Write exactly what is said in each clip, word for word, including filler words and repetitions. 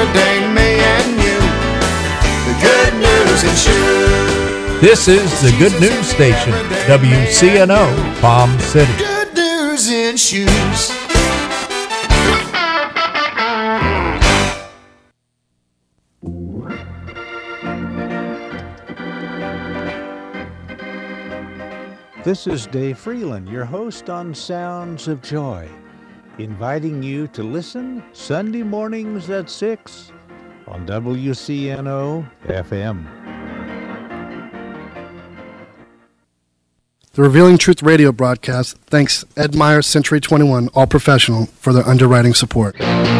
ordained me and you. The Good News in Shoes. This is the Good News Station, W C N O, Palm City. Good News in Shoes. This is Dave Freeland, your host on Sounds of Joy, inviting you to listen Sunday mornings at six on W C N O F M. The Revealing Truth radio broadcast thanks Ed Meyer, Century twenty-one, All Professional, for their underwriting support.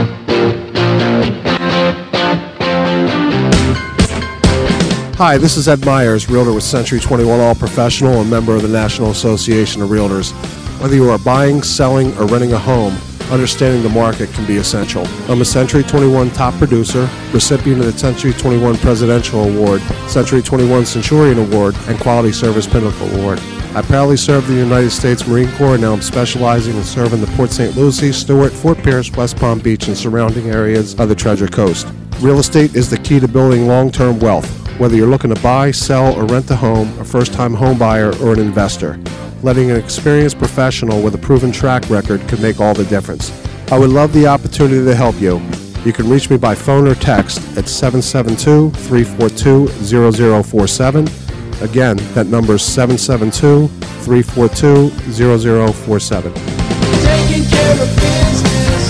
Hi, this is Ed Myers, Realtor with Century twenty-one All Professional and member of the National Association of Realtors. Whether you are buying, selling, or renting a home, understanding the market can be essential. I'm a Century twenty-one top producer, recipient of the Century twenty-one Presidential Award, Century twenty-one Centurion Award, and Quality Service Pinnacle Award. I proudly served the United States Marine Corps, and now I'm specializing in serving the Port Saint Lucie, Stewart, Fort Pierce, West Palm Beach, and surrounding areas of the Treasure Coast. Real estate is the key to building long-term wealth. Whether you're looking to buy, sell, or rent a home, a first-time home buyer, or an investor, letting an experienced professional with a proven track record can make all the difference. I would love the opportunity to help you. You can reach me by phone or text at seven seven two, three four two, zero zero four seven. Again, that number is seven seven two, three four two, zero zero four seven. Taking care of business.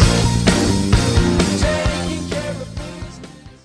Taking care of business.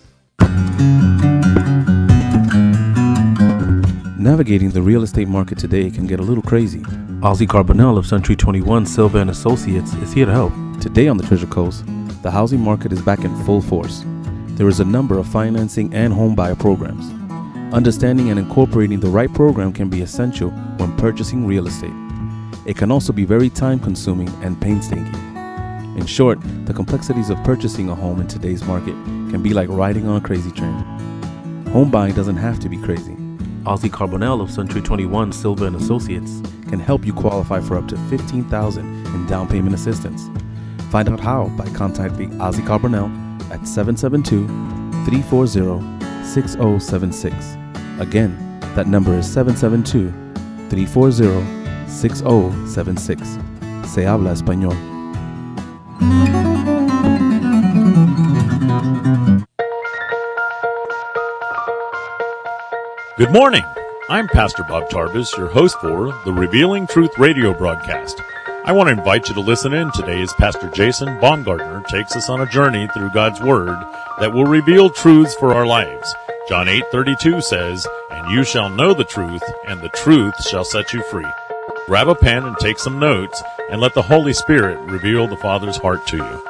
Navigating the real estate market today can get a little crazy. Ozzy Carbonell of Century twenty-one Silva and Associates is here to help. Today on the Treasure Coast, the housing market is back in full force. There is a number of financing and home buyer programs. Understanding and incorporating the right program can be essential when purchasing real estate. It can also be very time-consuming and painstaking. In short, the complexities of purchasing a home in today's market can be like riding on a crazy train. Home buying doesn't have to be crazy. Ozzy Carbonell of Century twenty-one Silva and Associates can help you qualify for up to fifteen thousand dollars in down payment assistance. Find out how by contacting Ozzy Carbonell at seven seven two, three four zero, six zero seven six. Again, that number is seven seven two, three four zero, six zero seven six. Se habla español. Good morning. I'm Pastor Bob Tarbus, your host for the Revealing Truth radio broadcast. I want to invite you to listen in today as Pastor Jason Baumgartner takes us on a journey through God's Word that will reveal truths for our lives. John eight thirty-two says, "And you shall know the truth, and the truth shall set you free." Grab a pen and take some notes, and let the Holy Spirit reveal the Father's heart to you.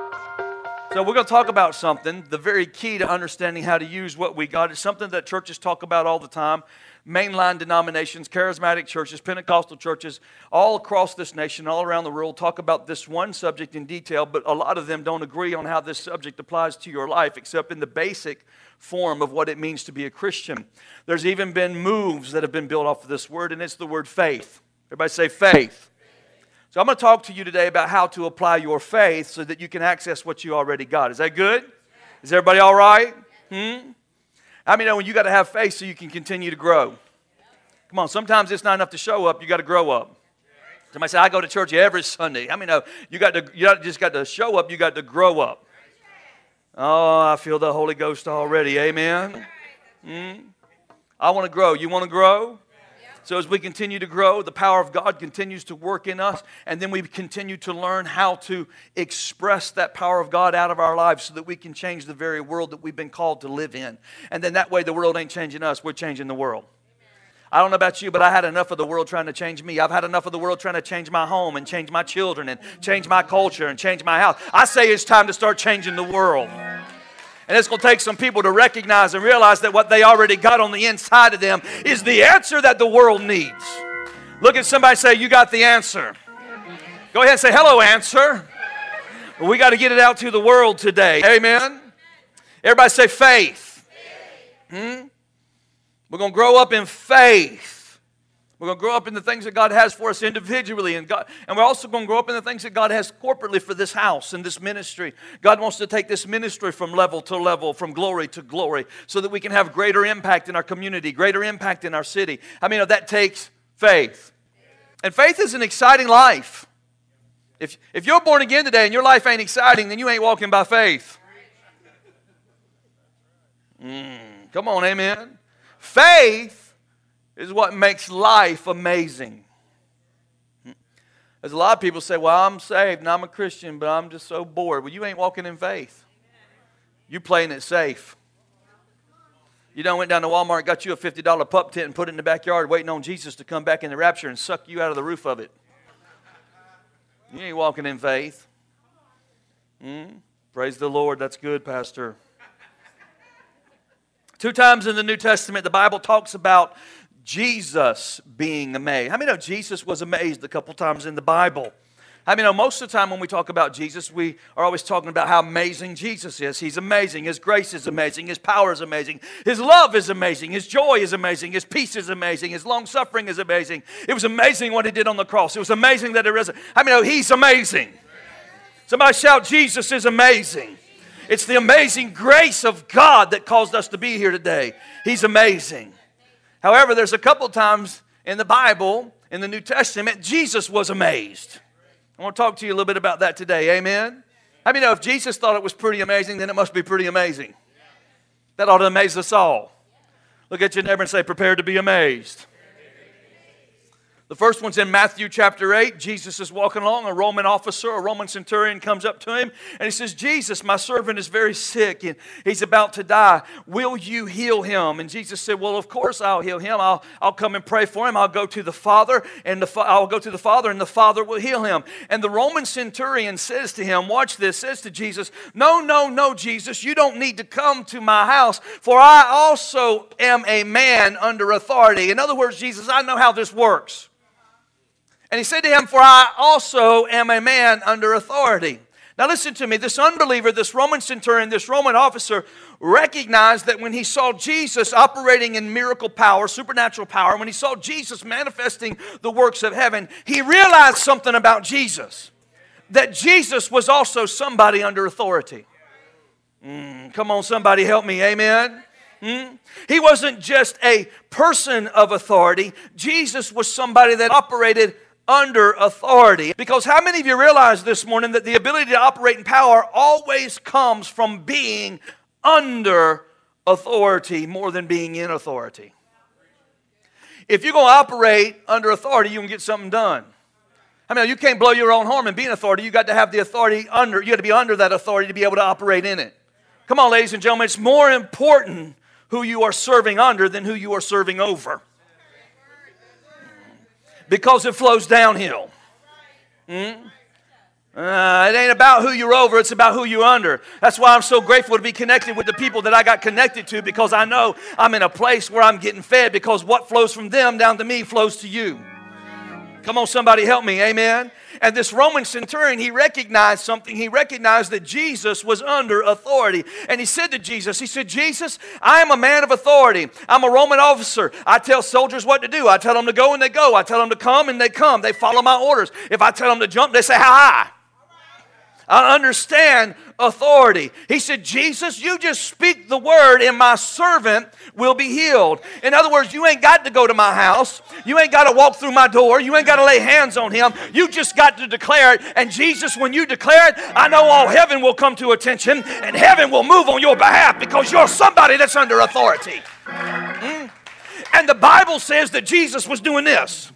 So we're going to talk about something, the very key to understanding how to use what we got. It's something that churches talk about all the time. Mainline denominations, charismatic churches, Pentecostal churches, all across this nation, all around the world, talk about this one subject in detail, but a lot of them don't agree on how this subject applies to your life, except in the basic form of what it means to be a Christian. There's even been moves that have been built off of this word, and it's the word faith. Everybody say faith. So I'm going to talk to you today about how to apply your faith so that you can access what you already got. Is that good? Is everybody all right? Hmm? I mean, when you got to have faith so you can continue to grow. Come on, sometimes it's not enough to show up, you got to grow up. Somebody say, I go to church every Sunday. I mean, no, you got to, you not just got to show up, you got to grow up. Oh, I feel the Holy Ghost already. Amen. Hmm? I want to grow. You want to grow? So as we continue to grow, the power of God continues to work in us, and then we continue to learn how to express that power of God out of our lives so that we can change the very world that we've been called to live in. And then that way the world ain't changing us, we're changing the world. I don't know about you, but I had enough of the world trying to change me. I've had enough of the world trying to change my home and change my children and change my culture and change my house. I say it's time to start changing the world. And it's going to take some people to recognize and realize that what they already got on the inside of them is the answer that the world needs. Look at somebody and say, you got the answer. Go ahead and say, hello, answer. But we got to get it out to the world today. Amen. Everybody say faith. Hmm? We're going to grow up in faith. We're We're going to grow up in the things that God has for us individually, and God, and we're also going to grow up in the things that God has corporately for this house and this ministry. God wants to take this ministry from level to level, from glory to glory, so that we can have greater impact in our community, greater impact in our city. I mean, that takes faith. And faith is an exciting life. If, if you're born again today and your life ain't exciting, then you ain't walking by faith. Mm, come on, amen. Faith is what makes life amazing. There's a lot of people say, well, I'm saved and I'm a Christian, but I'm just so bored. Well, you ain't walking in faith. You playing it safe. You done went down to Walmart, got you a fifty dollar pup tent and put it in the backyard waiting on Jesus to come back in the rapture and suck you out of the roof of it. You ain't walking in faith. Mm? Praise the Lord. That's good, Pastor. Two times in the New Testament, the Bible talks about Jesus being amazed. How many know Jesus was amazed a couple times in the Bible? How many know most of the time when we talk about Jesus, we are always talking about how amazing Jesus is. He's amazing. His grace is amazing. His power is amazing. His love is amazing. His joy is amazing. His peace is amazing. His long-suffering is amazing. It was amazing what He did on the cross. It was amazing that He rose. How many know He's amazing? Somebody shout, Jesus is amazing. It's the amazing grace of God that caused us to be here today. He's amazing. However, there's a couple times in the Bible, in the New Testament, Jesus was amazed. I want to talk to you a little bit about that today. Amen? How many know if Jesus thought it was pretty amazing, then it must be pretty amazing? That ought to amaze us all. Look at your neighbor and say, prepare to be amazed. The first one's in Matthew chapter eight. Jesus is walking along. A Roman officer, a Roman centurion comes up to him and he says, Jesus, my servant is very sick and he's about to die. Will you heal him? And Jesus said, well, of course I'll heal him. I'll, I'll come and pray for him. I'll go to the Father and the, I'll go to the Father and the Father will heal him. And the Roman centurion says to him, watch this, says to Jesus, no, no, no, Jesus, you don't need to come to my house, for I also am a man under authority. In other words, Jesus, I know how this works. And he said to him, for I also am a man under authority. Now listen to me, this unbeliever, this Roman centurion, this Roman officer recognized that when he saw Jesus operating in miracle power, supernatural power, when he saw Jesus manifesting the works of heaven, he realized something about Jesus. That Jesus was also somebody under authority. Mm, come on, somebody help me, amen? Hmm? He wasn't just a person of authority. Jesus was somebody that operated under authority. Because how many of you realize this morning that the ability to operate in power always comes from being under authority more than being in authority? If you're going to operate under authority, you can get something done. I mean, you can't blow your own horn and be an authority. You got to have the authority under, you got to be under that authority to be able to operate in it. Come on, ladies and gentlemen, it's more important who you are serving under than who you are serving over. Because it flows downhill. Hmm? Uh, it ain't about who you're over, it's about who you're under. That's why I'm so grateful to be connected with the people that I got connected to, because I know I'm in a place where I'm getting fed, because what flows from them down to me flows to you. Come on, somebody help me, amen? And this Roman centurion, he recognized something. He recognized that Jesus was under authority. And he said to Jesus, he said, Jesus, I am a man of authority. I'm a Roman officer. I tell soldiers what to do. I tell them to go and they go. I tell them to come and they come. They follow my orders. If I tell them to jump, they say, how high? I understand authority. He said, Jesus, you just speak the word and my servant will be healed. In other words, you ain't got to go to my house. You ain't got to walk through my door. You ain't got to lay hands on him. You just got to declare it. And Jesus, when you declare it, I know all heaven will come to attention and heaven will move on your behalf, because you're somebody that's under authority. Mm? And the Bible says that Jesus was doing this.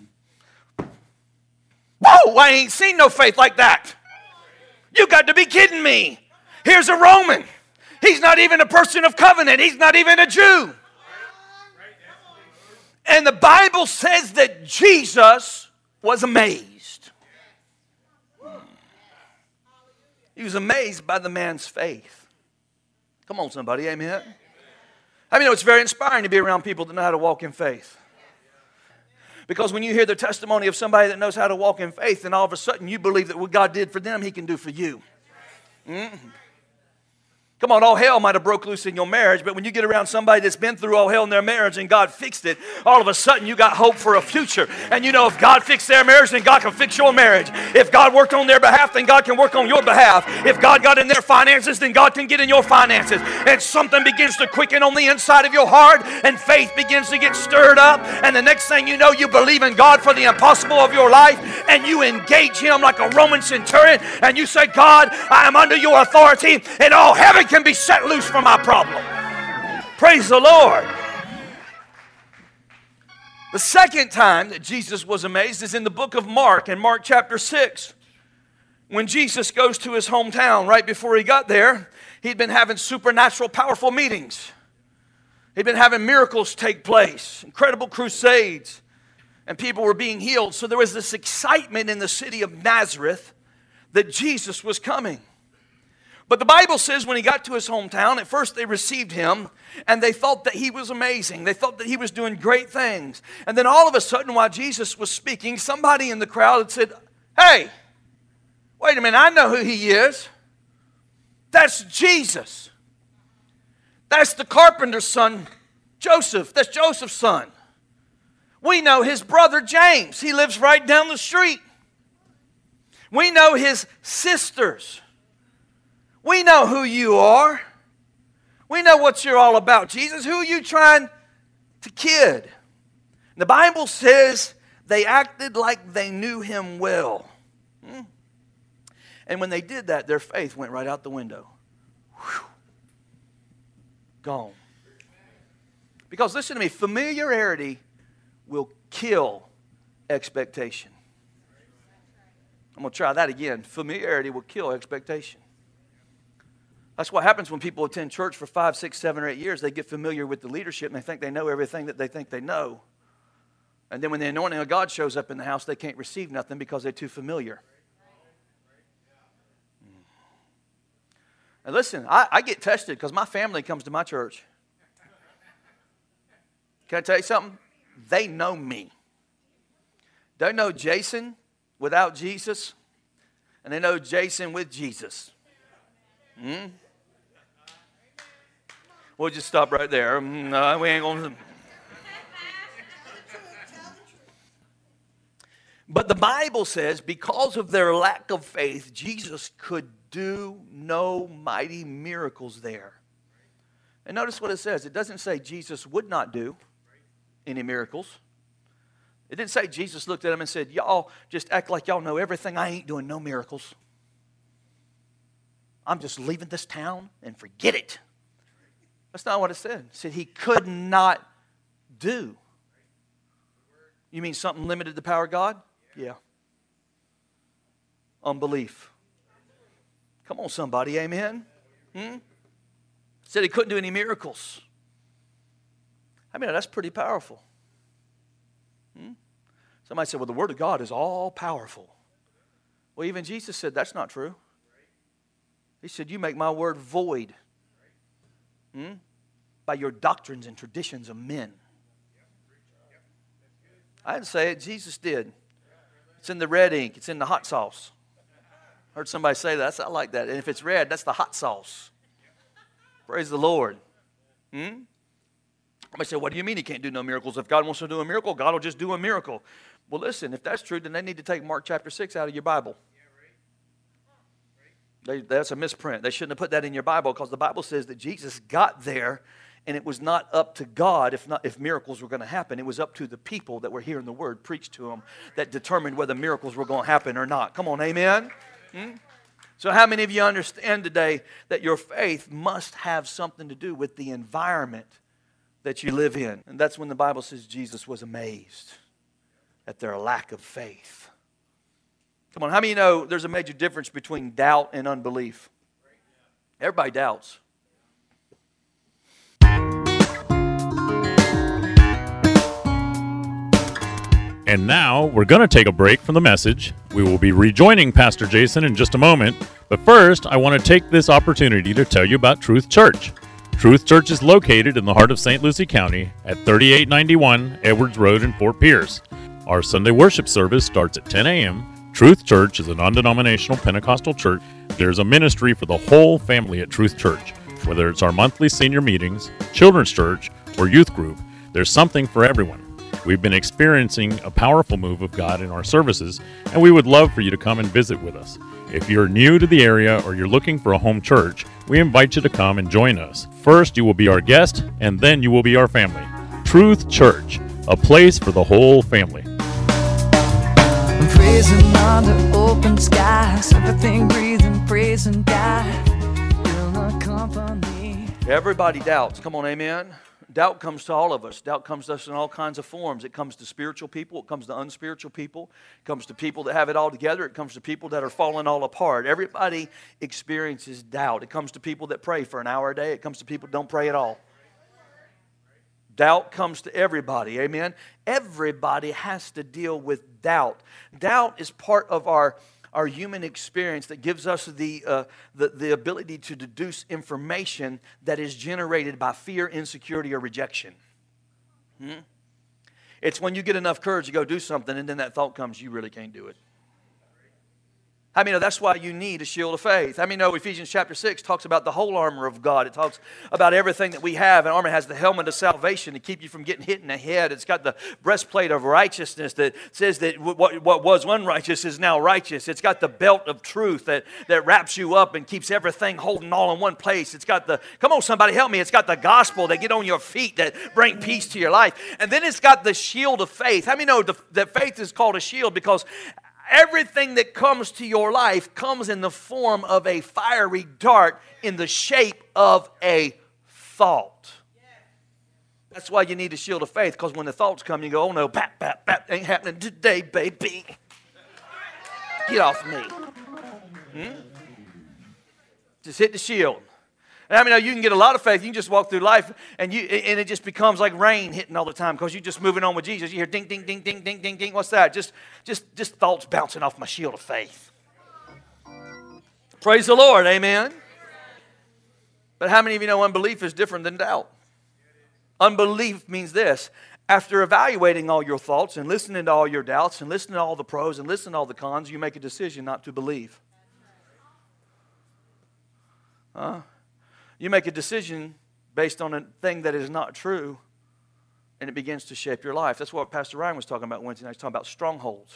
Whoa, I ain't seen no faith like that. You got to be kidding me. Here's a Roman. He's not even a person of covenant. He's not even a Jew. And the Bible says that Jesus was amazed. He was amazed by the man's faith. Come on, somebody, amen. I mean, it's very inspiring to be around people that know how to walk in faith. Because when you hear the testimony of somebody that knows how to walk in faith, then all of a sudden you believe that what God did for them, He can do for you. Mm-hmm. Come on, all hell might have broke loose in your marriage, but when you get around somebody that's been through all hell in their marriage and God fixed it, all of a sudden you got hope for a future. And you know if God fixed their marriage, then God can fix your marriage. If God worked on their behalf, then God can work on your behalf. If God got in their finances, then God can get in your finances. And something begins to quicken on the inside of your heart, and faith begins to get stirred up. And the next thing you know, you believe in God for the impossible of your life, and you engage Him like a Roman centurion, and you say, God, I am under your authority, and all heaven can be set loose from my problem. Praise the Lord. The second time that Jesus was amazed is in the book of Mark, in Mark chapter six. When Jesus goes to his hometown, right before he got there, he'd been having supernatural, powerful meetings. He'd been having miracles take place, incredible crusades, and people were being healed. So there was this excitement in the city of Nazareth that Jesus was coming. But the Bible says when he got to his hometown, at first they received him and they thought that he was amazing. They thought that he was doing great things. And then all of a sudden while Jesus was speaking, somebody in the crowd had said, hey, wait a minute, I know who he is. That's Jesus. That's the carpenter's son, Joseph. That's Joseph's son. We know his brother James. He lives right down the street. We know his sisters. We know who you are. We know what you're all about. Jesus, who are you trying to kid? The Bible says they acted like they knew him well. Hmm? And when they did that, their faith went right out the window. Whew. Gone. Because listen to me, familiarity will kill expectation. I'm going to try that again. Familiarity will kill expectation. That's what happens when people attend church for five, six, seven, or eight years. They get familiar with the leadership and they think they know everything that they think they know. And then when the anointing of God shows up in the house, they can't receive nothing because they're too familiar. And listen, I, I get tested because my family comes to my church. Can I tell you something? They know me. They know Jason without Jesus, and they know Jason with Jesus. Hmm? We'll just stop right there. No, we ain't going to. But the Bible says because of their lack of faith, Jesus could do no mighty miracles there. And notice what it says. It doesn't say Jesus would not do any miracles. It didn't say Jesus looked at them and said, y'all just act like y'all know everything. I ain't doing no miracles. I'm just leaving this town and forget it. That's not what it said. It said he could not do. You mean something limited the power of God? Yeah. Unbelief. Come on, somebody. Amen? Hmm? Said he couldn't do any miracles. I mean, that's pretty powerful. Hmm? Somebody said, well, the Word of God is all powerful. Well, even Jesus said that's not true. He said, you make my word void hmm, by your doctrines and traditions of men. I didn't say it. Jesus did. It's in the red ink. It's in the hot sauce. I heard somebody say that. I like that. And if it's red, that's the hot sauce. Praise the Lord. Hmm? Somebody say, what do you mean he can't do no miracles? If God wants to do a miracle, God will just do a miracle. Well, listen, if that's true, then they need to take Mark chapter six out of your Bible. They, that's a misprint. They shouldn't have put that in your Bible because the Bible says that Jesus got there and it was not up to God if not if miracles were going to happen. It was up to the people that were hearing the word preached to them that determined whether miracles were going to happen or not. Come on, amen? Hmm? So how many of you understand today that your faith must have something to do with the environment that you live in? And that's when the Bible says Jesus was amazed at their lack of faith. Come on, how many of you know there's a major difference between doubt and unbelief? Everybody doubts. And now we're going to take a break from the message. We will be rejoining Pastor Jason in just a moment. But first, I want to take this opportunity to tell you about Truth Church. Truth Church is located in the heart of Saint Lucie County at thirty-eight ninety-one Edwards Road in Fort Pierce. Our Sunday worship service starts at ten a.m. Truth Church is a non-denominational Pentecostal church. There's a ministry for the whole family at Truth Church. Whether it's our monthly senior meetings, children's church, or youth group, there's something for everyone. We've been experiencing a powerful move of God in our services, and we would love for you to come and visit with us. If you're new to the area or you're looking for a home church, we invite you to come and join us. First, you will be our guest, and then you will be our family. Truth Church, a place for the whole family. I'm praising under open skies, everything breathing, praising God. Will not company. Everybody doubts. Come on, amen. Doubt comes to all of us. Doubt comes to us in all kinds of forms. It comes to spiritual people. It comes to unspiritual people. It comes to people that have it all together. It comes to people that are falling all apart. Everybody experiences doubt. It comes to people that pray for an hour a day. It comes to people that don't pray at all. Doubt comes to everybody. Amen. Everybody has to deal with doubt. Doubt is part of our Our human experience that gives us the, uh, the, the ability to deduce information that is generated by fear, insecurity, or rejection. Hmm? It's when you get enough courage to go do something and then that thought comes, you really can't do it. I mean, that's why you need a shield of faith. I mean, know Ephesians chapter six talks about the whole armor of God. It talks about everything that we have. An armor has the helmet of salvation to keep you from getting hit in the head. It's got the breastplate of righteousness that says that what, what was unrighteous is now righteous. It's got the belt of truth that, that wraps you up and keeps everything holding all in one place. It's got the, come on somebody help me, it's got the gospel that get on your feet that bring peace to your life. And then it's got the shield of faith. How many know the, that faith is called a shield? Because everything that comes to your life comes in the form of a fiery dart in the shape of a thought. That's why you need a shield of faith, because when the thoughts come, you go, oh no, bap, bap, bap, ain't happening today, baby. Get off me. Hmm? Just hit the shield. I mean, you can get a lot of faith. You can just walk through life, and you and it just becomes like rain hitting all the time because you're just moving on with Jesus. You hear ding, ding, ding, ding, ding, ding, ding. What's that? Just, just, just thoughts bouncing off my shield of faith. Praise the Lord, amen. But how many of you know unbelief is different than doubt? Unbelief means this. After evaluating all your thoughts and listening to all your doubts and listening to all the pros and listening to all the cons, you make a decision not to believe. Huh? You make a decision based on a thing that is not true, and it begins to shape your life. That's what Pastor Ryan was talking about Wednesday night. He's talking about strongholds.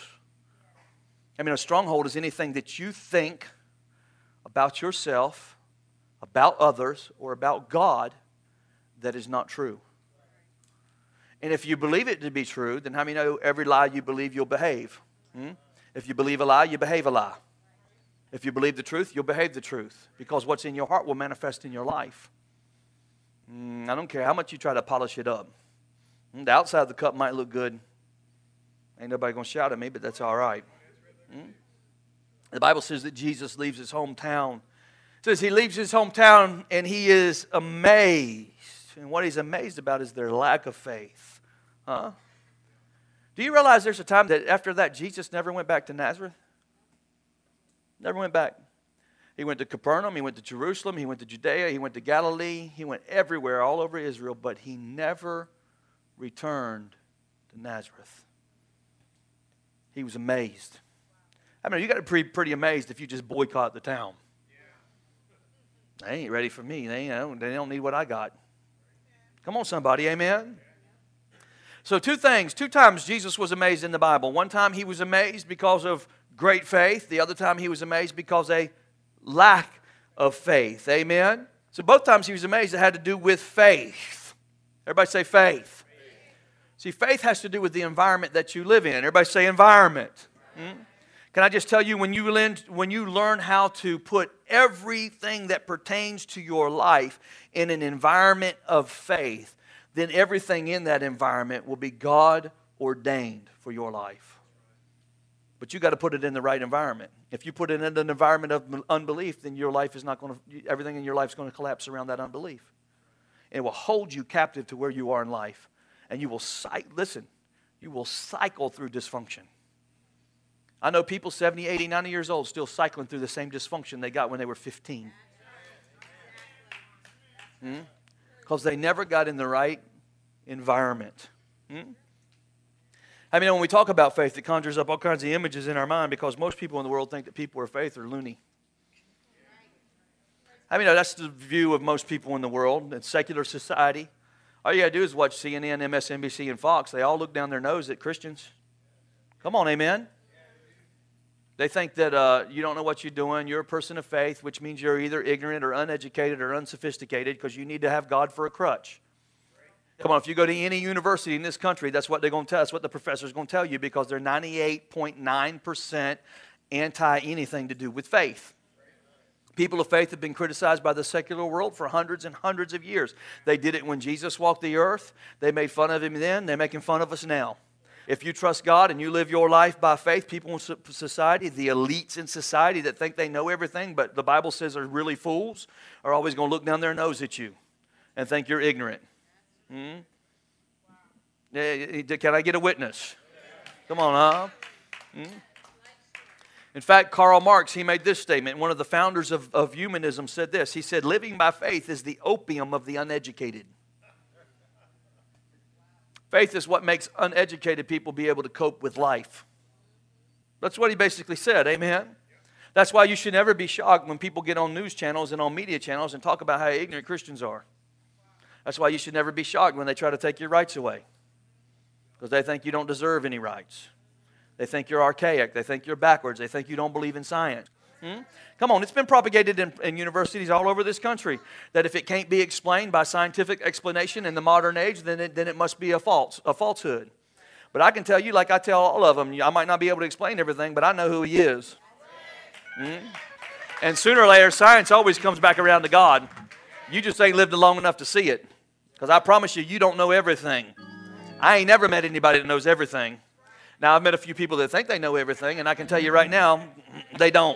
I mean, a stronghold is anything that you think about yourself, about others, or about God that is not true. And if you believe it to be true, then how many know every lie you believe you'll behave? Hmm? If you believe a lie, you behave a lie. If you believe the truth, you'll behave the truth, because what's in your heart will manifest in your life. Mm, I don't care how much you try to polish it up. Mm, the outside of the cup might look good. Ain't nobody going to shout at me, but that's all right. Mm? The Bible says that Jesus leaves his hometown. It says he leaves his hometown and he is amazed. And what he's amazed about is their lack of faith. Huh? Do you realize there's a time that after that Jesus never went back to Nazareth? Never went back. He went to Capernaum, he went to Jerusalem, he went to Judea, he went to Galilee, he went everywhere, all over Israel, but he never returned to Nazareth. He was amazed. I mean, you got to be pretty amazed if you just boycott the town. They ain't ready for me. They, you know, they don't need what I got. Come on, somebody, amen? So two things. Two times Jesus was amazed in the Bible. One time he was amazed because of great faith. The other time he was amazed because of a lack of faith. Amen? So both times he was amazed, it had to do with faith. Everybody say faith. Faith. See, faith has to do with the environment that you live in. Everybody say environment. Hmm? Can I just tell you, when you, learn, when you learn how to put everything that pertains to your life in an environment of faith, then everything in that environment will be God ordained for your life. But you got to put it in the right environment. If you put it in an environment of unbelief, then your life is not going to, everything in your life is going to collapse around that unbelief. And it will hold you captive to where you are in life. And you will, listen, you will cycle through dysfunction. I know people seventy, eighty, ninety years old still cycling through the same dysfunction they got when they were fifteen. Because hmm? they never got in the right environment. Hmm? I mean, when we talk about faith, it conjures up all kinds of images in our mind, because most people in the world think that people of faith are loony. I mean, that's the view of most people in the world, in secular society. All you got to do is watch C N N, M S N B C, and Fox. They all look down their nose at Christians. Come on, amen? They think that uh, you don't know what you're doing. You're a person of faith, which means you're either ignorant or uneducated or unsophisticated because you need to have God for a crutch. Come on, if you go to any university in this country, that's what they're going to tell. That's what the professor's going to tell you because they're ninety-eight point nine percent anti-anything to do with faith. People of faith have been criticized by the secular world for hundreds and hundreds of years. They did it when Jesus walked the earth. They made fun of him then. They're making fun of us now. If you trust God and you live your life by faith, people in society, the elites in society that think they know everything, but the Bible says are really fools, are always going to look down their nose at you and think you're ignorant. Hmm? Can I get a witness? Come on, huh? Hmm? In fact, Karl Marx, he made this statement. One of the founders of, of humanism said this. He said, living by faith is the opium of the uneducated. Faith is what makes uneducated people be able to cope with life. That's what he basically said, amen? That's why you should never be shocked when people get on news channels and on media channels and talk about how ignorant Christians are. That's why you should never be shocked when they try to take your rights away. Because they think you don't deserve any rights. They think you're archaic. They think you're backwards. They think you don't believe in science. Hmm? Come on, it's been propagated in, in universities all over this country that if it can't be explained by scientific explanation in the modern age, then it, then it must be a false, a falsehood. But I can tell you, like I tell all of them, I might not be able to explain everything, but I know who he is. Hmm? And sooner or later, science always comes back around to God. You just ain't lived long enough to see it. Because I promise you, you don't know everything. I ain't never met anybody that knows everything. Now, I've met a few people that think they know everything, and I can tell you right now, they don't.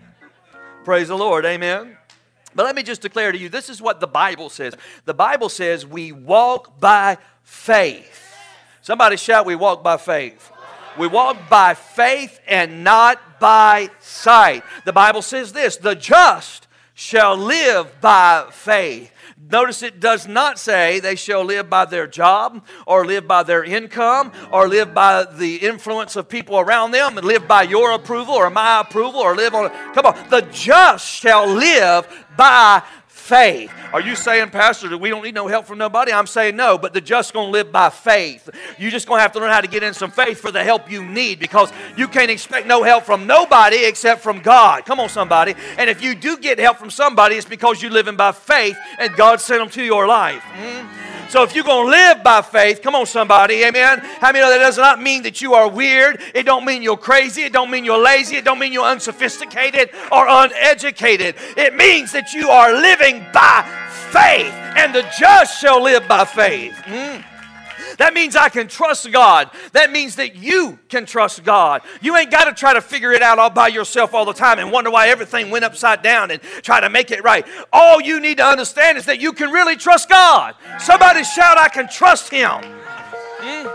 Praise the Lord, amen? But let me just declare to you, this is what the Bible says. The Bible says we walk by faith. Somebody shout, we walk by faith. We walk by faith and not by sight. The Bible says this, the just shall live by faith. Notice it does not say they shall live by their job or live by their income or live by the influence of people around them and live by your approval or my approval or live on... Come on. The just shall live by faith. Are you saying, Pastor, that we don't need no help from nobody? I'm saying no, but the just going to live by faith. You're just going to have to learn how to get in some faith for the help you need because you can't expect no help from nobody except from God. Come on, somebody. And if you do get help from somebody, it's because you're living by faith and God sent them to your life. Mm-hmm. So if you're going to live by faith, come on somebody, amen. How many know that does not mean that you are weird? It don't mean you're crazy. It don't mean you're lazy. It don't mean you're unsophisticated or uneducated. It means that you are living by faith, and the just shall live by faith. Mm. That means I can trust God. That means that you can trust God. You ain't got to try to figure it out all by yourself all the time and wonder why everything went upside down and try to make it right. All you need to understand is that you can really trust God. Somebody shout, I can trust Him. Mm.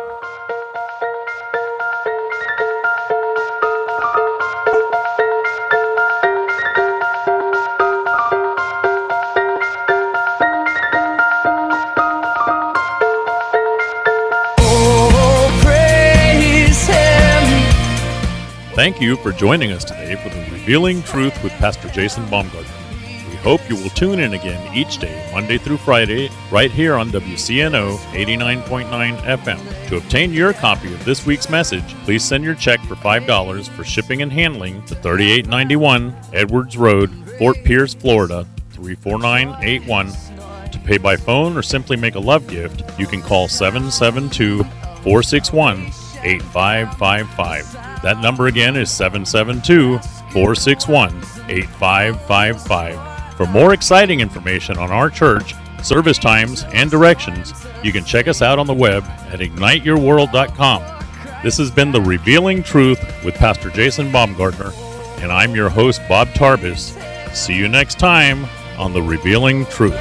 Thank you for joining us today for the Revealing Truth with Pastor Jason Baumgartner. We hope you will tune in again each day, Monday through Friday, right here on W C N O eighty-nine point nine F M. To obtain your copy of this week's message, please send your check for five dollars for shipping and handling to thirty-eight ninety-one Edwards Road, Fort Pierce, Florida, three four nine eight one. To pay by phone or simply make a love gift, you can call seven seven two, four six one, eight five five five. That number again is seven seven two, four six one, eight five five five. For more exciting information on our church, service times, and directions, you can check us out on the web at ignite your world dot com. This has been The Revealing Truth with Pastor Jason Baumgartner, and I'm your host, Bob Tarbis. See you next time on The Revealing Truth.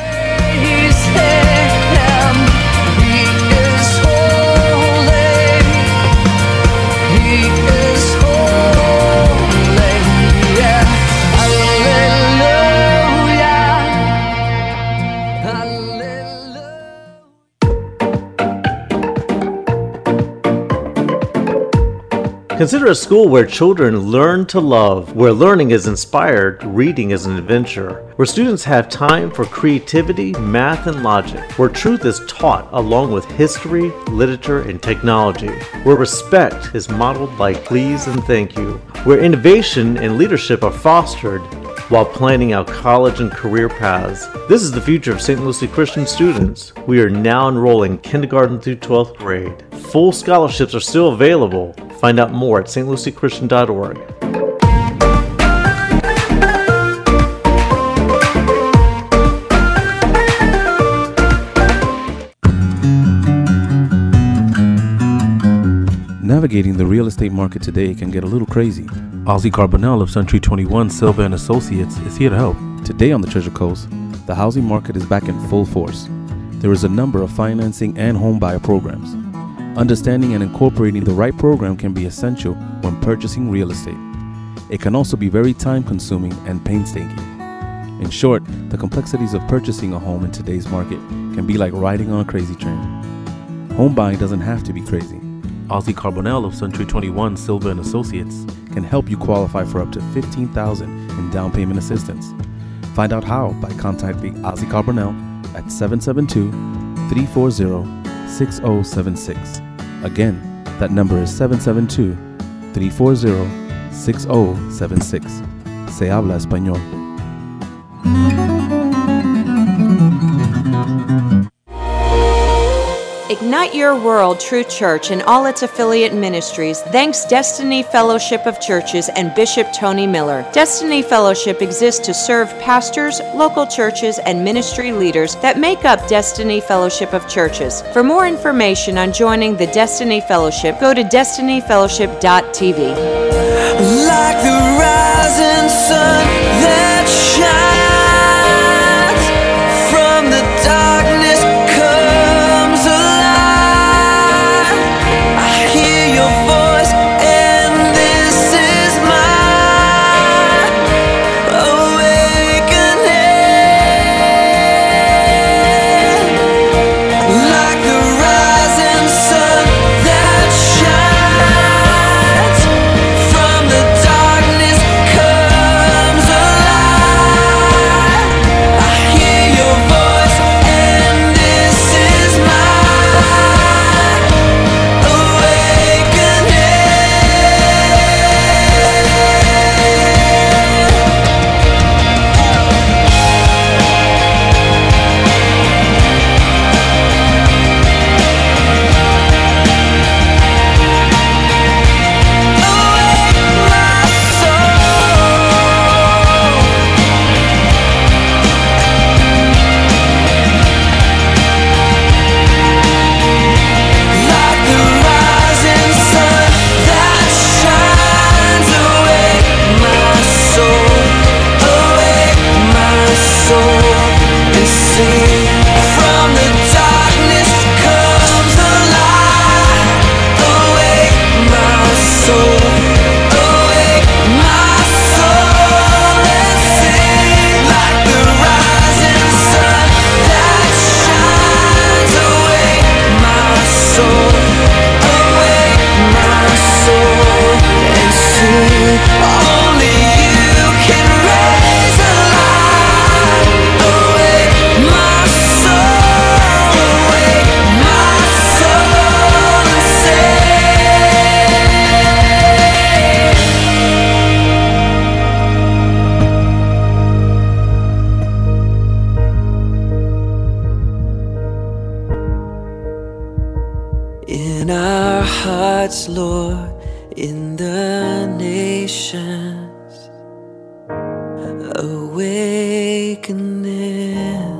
Consider a school where children learn to love, where learning is inspired, reading is an adventure, where students have time for creativity, math, and logic, where truth is taught along with history, literature, and technology, where respect is modeled like please and thank you, where innovation and leadership are fostered while planning out college and career paths. This is the future of Saint Lucie Christian students. We are now enrolling kindergarten through twelfth grade. Full scholarships are still available. Find out more at s t lucie christian dot org. Navigating the real estate market today can get a little crazy. Ozzy Carbonell of Century twenty-one Silva and Associates is here to help. Today on the Treasure Coast, the housing market is back in full force. There is a number of financing and home buyer programs. Understanding and incorporating the right program can be essential when purchasing real estate. It can also be very time-consuming and painstaking. In short, the complexities of purchasing a home in today's market can be like riding on a crazy train. Home buying doesn't have to be crazy. Ozzy Carbonell of Century twenty-one Silva and Associates can help you qualify for up to fifteen thousand dollars in down payment assistance. Find out how by contacting Ozzy Carbonell at seven seven two, three four zero, six zero seven six. Again, that number is seven seven two, three four zero, six zero seven six. Se habla español. Ignite Your World True Church and all its affiliate ministries thanks Destiny Fellowship of Churches and Bishop Tony Miller. Destiny Fellowship exists to serve pastors, local churches, and ministry leaders that make up Destiny Fellowship of Churches. For more information on joining the Destiny Fellowship, go to destiny fellowship dot t v. Like the rising sun that shines from the darkness comes alive. I hear your voice and this is my awakening. Like the rising sun that shines from the darkness comes alive. I hear your voice and this is my like the rising sun that shines. Awake my soul, awake my soul, and see from the darkness comes the light. Awake my soul, awake my soul, and see like the rising sun that shines. Awake my soul, awake my soul, and see only you can raise a light. Awake my soul, awake my soul, and say in our hearts, Lord, in the nations, awakening.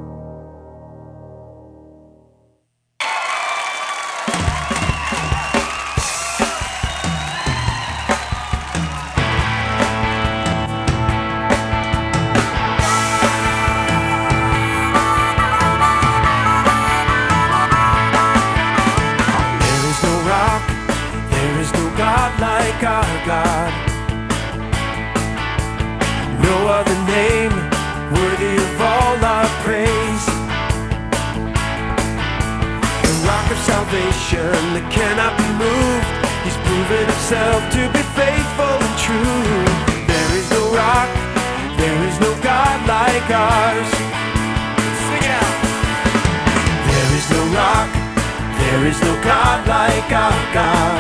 There is no rock, there is no God like our God. No other name worthy of all our praise. The rock of salvation that cannot be moved. He's proven himself yourself to be faithful and true. There is no rock, there is no God like ours. Sing it out. There is no rock, there is no God like our God.